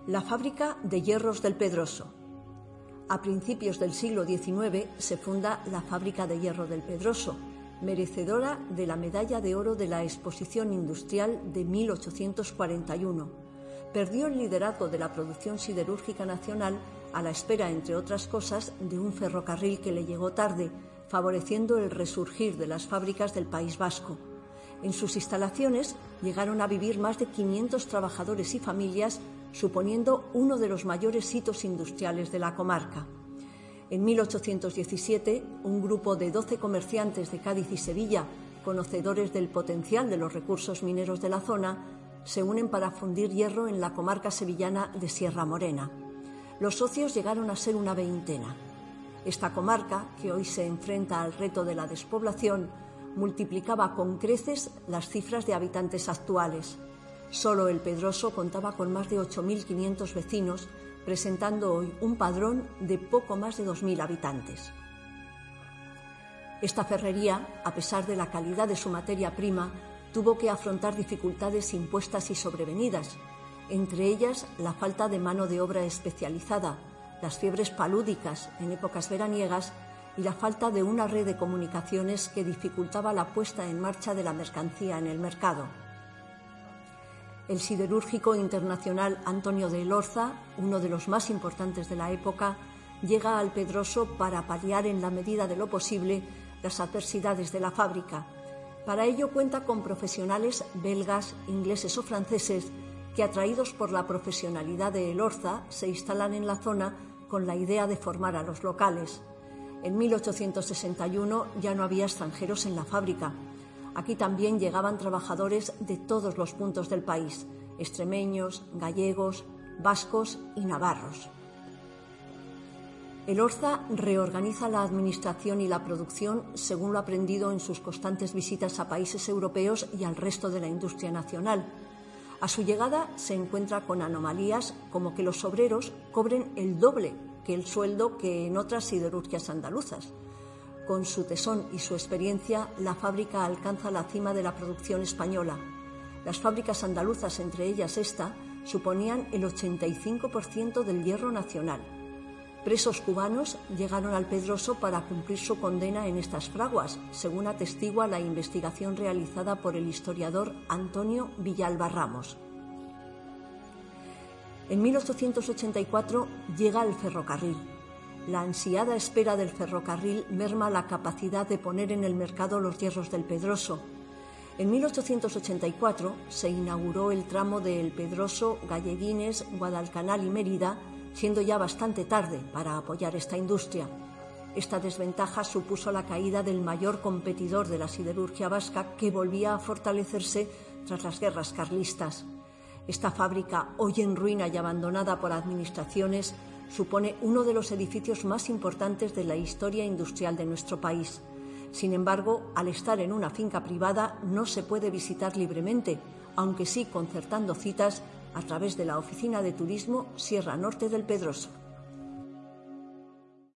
La fábrica de hierros del Pedroso. A principios del siglo XIX se funda la fábrica de hierro del Pedroso, merecedora de la medalla de oro de la Exposición Industrial de 1841. Perdió el liderazgo de la producción siderúrgica nacional a la espera, entre otras cosas, de un ferrocarril que le llegó tarde, favoreciendo el resurgir de las fábricas del País Vasco. En sus instalaciones llegaron a vivir más de 500 trabajadores y familias, suponiendo uno de los mayores hitos industriales de la comarca. En 1817, un grupo de 12 comerciantes de Cádiz y Sevilla, conocedores del potencial de los recursos mineros de la zona, se unen para fundir hierro en la comarca sevillana de Sierra Morena. Los socios llegaron a ser una veintena. Esta comarca, que hoy se enfrenta al reto de la despoblación, multiplicaba con creces las cifras de habitantes actuales. Solo el Pedroso contaba con más de 8.500 vecinos, presentando hoy un padrón de poco más de 2.000 habitantes. Esta ferrería, a pesar de la calidad de su materia prima, tuvo que afrontar dificultades impuestas y sobrevenidas, entre ellas la falta de mano de obra especializada, las fiebres palúdicas en épocas veraniegas y la falta de una red de comunicaciones que dificultaba la puesta en marcha de la mercancía en el mercado. El siderúrgico internacional Antonio de Elorza, uno de los más importantes de la época, llega al Pedroso para paliar en la medida de lo posible las adversidades de la fábrica. Para ello cuenta con profesionales belgas, ingleses o franceses que, atraídos por la profesionalidad de Elorza, se instalan en la zona con la idea de formar a los locales. En 1861 ya no había extranjeros en la fábrica. Aquí también llegaban trabajadores de todos los puntos del país, extremeños, gallegos, vascos y navarros. Elorza reorganiza la administración y la producción según lo aprendido en sus constantes visitas a países europeos y al resto de la industria nacional. A su llegada se encuentra con anomalías como que los obreros cobren el doble que el sueldo que en otras siderurgias andaluzas. Con su tesón y su experiencia, la fábrica alcanza la cima de la producción española. Las fábricas andaluzas, entre ellas esta, suponían el 85% del hierro nacional. Presos cubanos llegaron al Pedroso para cumplir su condena en estas fraguas, según atestigua la investigación realizada por el historiador Antonio Villalba Ramos. En 1884 llega el ferrocarril. La ansiada espera del ferrocarril merma la capacidad de poner en el mercado los hierros del Pedroso. En 1884 se inauguró el tramo de El Pedroso, Galleguines, Guadalcanal y Mérida, siendo ya bastante tarde para apoyar esta industria. Esta desventaja supuso la caída del mayor competidor de la siderurgia vasca, que volvía a fortalecerse tras las guerras carlistas. Esta fábrica, hoy en ruina y abandonada por administraciones, supone uno de los edificios más importantes de la historia industrial de nuestro país. Sin embargo, al estar en una finca privada no se puede visitar libremente, aunque sí concertando citas a través de la Oficina de Turismo Sierra Norte del Pedroso.